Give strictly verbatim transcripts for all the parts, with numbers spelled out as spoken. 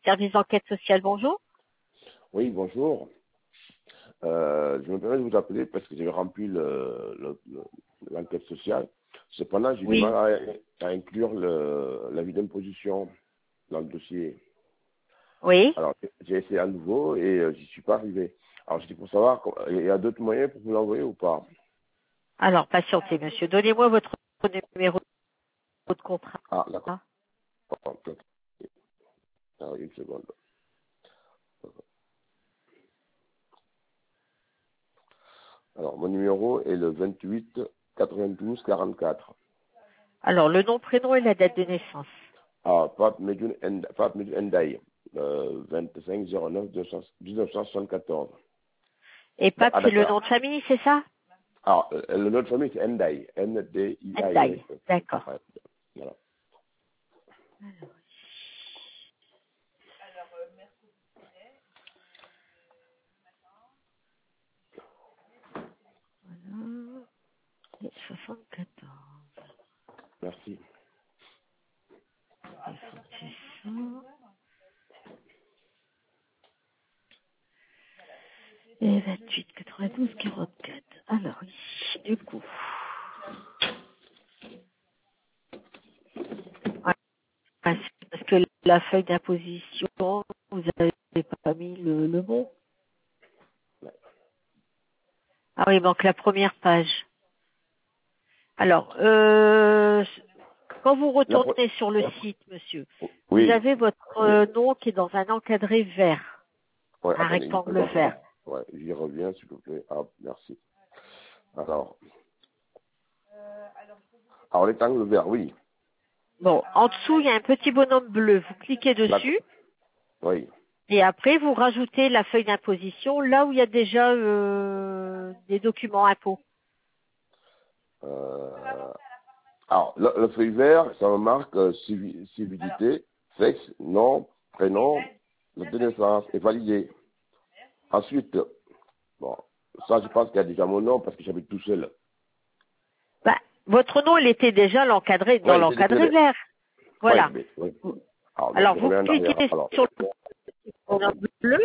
service d'enquête sociale, bonjour. Oui, bonjour. Euh, je me permets de vous appeler parce que j'ai rempli le- le- le- l'enquête sociale. Cependant, j'ai du Oui. mal à, à inclure le- l'avis d'imposition dans le dossier. Oui. Alors, j'ai essayé à nouveau et euh, j'y suis pas arrivé. Alors, c'était pour savoir, il y a d'autres moyens pour vous l'envoyer ou pas? Alors, patientez, monsieur. Donnez-moi votre numéro de contrat. Ah, d'accord. Alors, une seconde. Alors, mon numéro est le vingt-huit quatre-vingt-douze quarante-quatre. Alors, le nom, prénom et la date de naissance. Ah, Pape Medjoun End- Pape Medjoun Ndaye, euh, vingt-cinq zéro neuf mille neuf cent soixante-quatorze. Et Da- Pape, Ah, c'est le d'accord. nom de famille, c'est ça? Alors, euh, le nom de famille, c'est Ndaye. N D I A Y. Ndaye. D'accord. Ouais, voilà. Voilà. Et soixante-quatorze. Merci. soixante-six. Et vingt-huit quatre-vingt-douze quarante-quatre. Alors, oui, du coup. Ouais, c'est parce que la feuille d'imposition, vous n'avez pas mis le, le bon. Ah oui, il manque la première page. Alors, euh, quand vous La pro- retournez sur le site, monsieur, vous Oui. avez votre euh, nom qui est dans un encadré vert, Ouais, un attendez une rectangle seconde. vert. Ouais, j'y reviens, s'il vous plaît. Ah, merci. Alors, alors, rectangle vert, oui. Bon, en dessous, il y a un petit bonhomme bleu. Vous cliquez D'accord. dessus Oui. et après, vous rajoutez la feuille d'imposition là où il y a déjà euh, des documents impôts. Euh, alors, le, le feuille vert, ça me marque euh, civi- civilité, sexe, nom, prénom, date de naissance et validé. Ensuite, bon, ça, je pense qu'il y a déjà mon nom parce que j'habite tout seul. Bah, votre nom, il était déjà l'encadré dans Oui, c'est l'encadré désolé. vert. Oui, Voilà. mais, oui. Alors, donc, Alors, je vous reviens en arrière. cliquez Alors, sur le bonhomme bleu.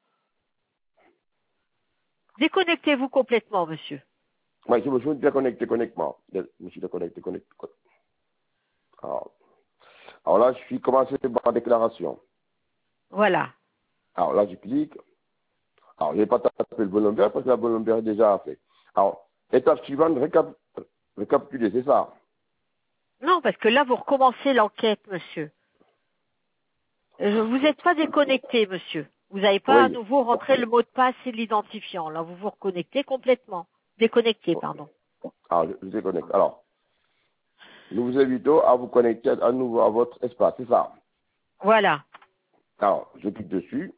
Déconnectez-vous complètement, monsieur. oui, je me suis déconnecté, connectement. Je me suis déconnecté, connecté. Alors, alors là, je suis commencé par la déclaration. Voilà. Alors là, je clique. Alors, je n'ai pas tapé le bonhomme vert parce que la bonhomme vert est déjà fait. Alors, étape suivante, récap récapituler, c'est ça? Non, parce que là, vous recommencez l'enquête, monsieur. Euh, Vous n'êtes pas déconnecté, monsieur. Vous n'avez pas à Oui. nouveau rentré le mot de passe et l'identifiant. Là, vous vous reconnectez complètement. Déconnecté, pardon. Alors, je, je déconnecte. Alors, nous vous invitons à vous connecter à nouveau à votre espace, c'est ça? Voilà. Alors, je clique dessus.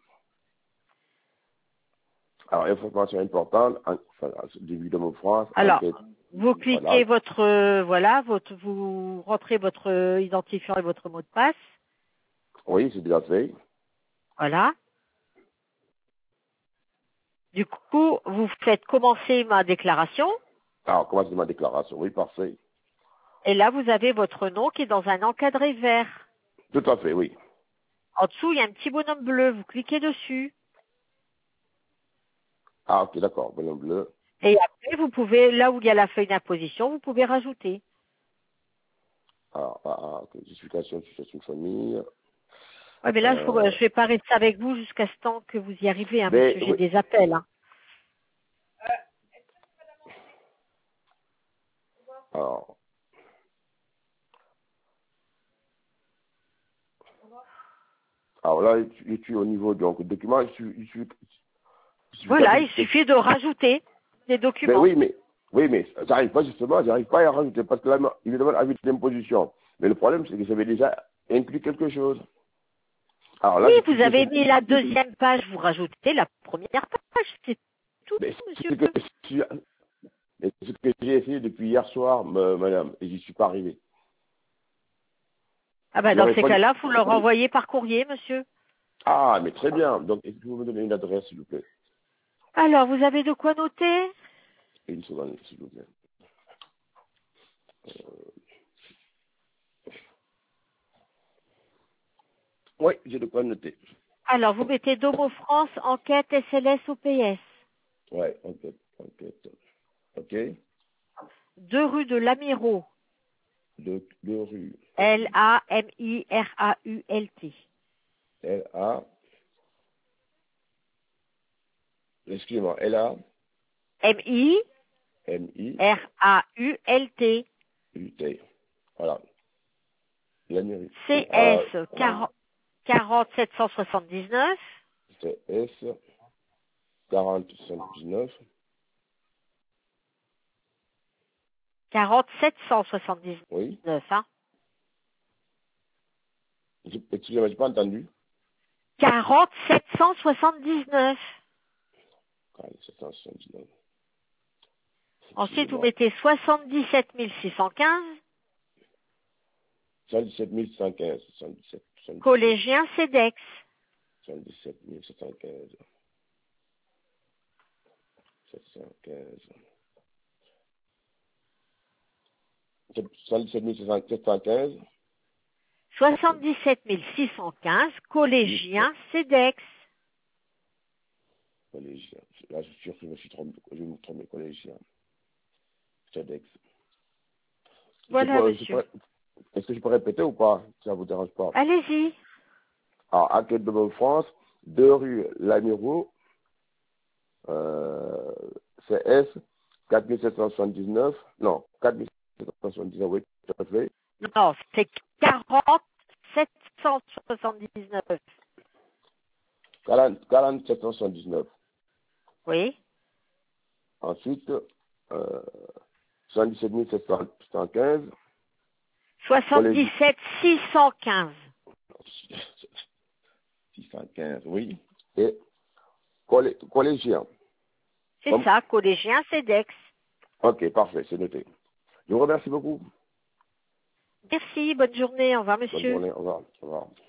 Alors, information importante, en- enfin, début de mon France, Alors, enquête, vous voilà. cliquez votre, euh, voilà, votre, vous rentrez votre euh, identifiant et votre mot de passe. Oui, c'est déjà fait. Voilà. Du coup, vous faites commencer ma déclaration. Alors, commencez ma déclaration. Oui, parfait. Et là, vous avez votre nom qui est dans un encadré vert. Tout à fait, oui. En dessous, il y a un petit bonhomme bleu. Vous cliquez dessus. Ah, ok, d'accord. Bonhomme bleu. Et après, vous pouvez, là où il y a la feuille d'imposition, vous pouvez rajouter. Ah, ah, ah, ok. Justification de situation de famille. Oui, mais là, je Euh, ne vais pas rester avec vous jusqu'à ce temps que vous y arrivez, hein, mais, monsieur. J'ai oui. des appels. Hein. Alors, alors là, je suis je suis au niveau donc document, je suis, je suis, Voilà, il justification. suffit de rajouter des Mais documents. oui, mais, oui, mais j'arrive pas justement, j'arrive pas à rajouter parce que là, il me demande avis d'imposition. Mais le problème, c'est que j'avais déjà inclus quelque chose. Alors Oui, là, j'ai vous cliqué avez sur, mis la deuxième page, vous rajoutez la première page. C'est tout, mais monsieur. ce que, mais ce que j'ai essayé depuis hier soir, me- madame, et j'y suis pas arrivé. Ah ben, dans J'aurais ces fallu, cas-là, vous le renvoyez par courrier, monsieur. ah, mais très bien. Donc, est-ce que vous me donnez une adresse, s'il vous plaît? Alors, vous avez de quoi noter? Une seconde, s'il vous plaît. Oui, j'ai de quoi noter. Alors, vous mettez Domo France, enquête S L S O P S. Oui, enquête, enquête. Ok. deux rue de Lamirault. De, de rue. L A M I R A U L T. L A. Excusez-moi, L A. M I M I R A U L T. U T. Voilà. L'Amérique. C S Euh, quarante sept cent soixante-dix-neuf. C S quarante soixante-dix-neuf. quarante sept cent soixante-dix-neuf, Oui. hein. Je- Excusez-moi, j'ai pas entendu. quarante sept cent soixante-dix-neuf. quarante sept cent soixante-dix-neuf. Ensuite, vous Excusez-moi. mettez soixante-dix-sept mille six cent quinze. soixante-dix-sept mille cent quinze. soixante-dix-sept, soixante-dix-sept, Collégien CEDEX. soixante-dix-sept mille sept cent quinze. sept cent quinze. soixante-dix-sept mille sept cent quinze. soixante-dix-sept mille six cent quinze. Collégien CEDEX. Collégien. Là, je suis sûr que je me suis trompé. Je me trompe, collégien. TEDx. Voilà, Peux, monsieur. peux, est-ce que je peux répéter ou pas? Ça ne vous dérange pas? Allez-y. Alors, enquête de Bonne France, deux rue Lamirault, euh, C S quatre mille sept cent soixante-dix-neuf, non, quatre mille sept cent soixante-dix-neuf, oui, tout à fait. Non, c'est quarante sept cent soixante-dix-neuf. quarante, quarante sept cent soixante-dix-neuf. Oui. Ensuite, euh, soixante-dix-sept mille sept cent quinze. soixante-dix-sept six cent quinze. six cent quinze, oui. Et collé, collégien. C'est Comme, ça, collégien CEDEX. ok, parfait, c'est noté. Je vous remercie beaucoup. Merci, bonne journée, au revoir, Bonne monsieur. journée, au revoir. Au revoir.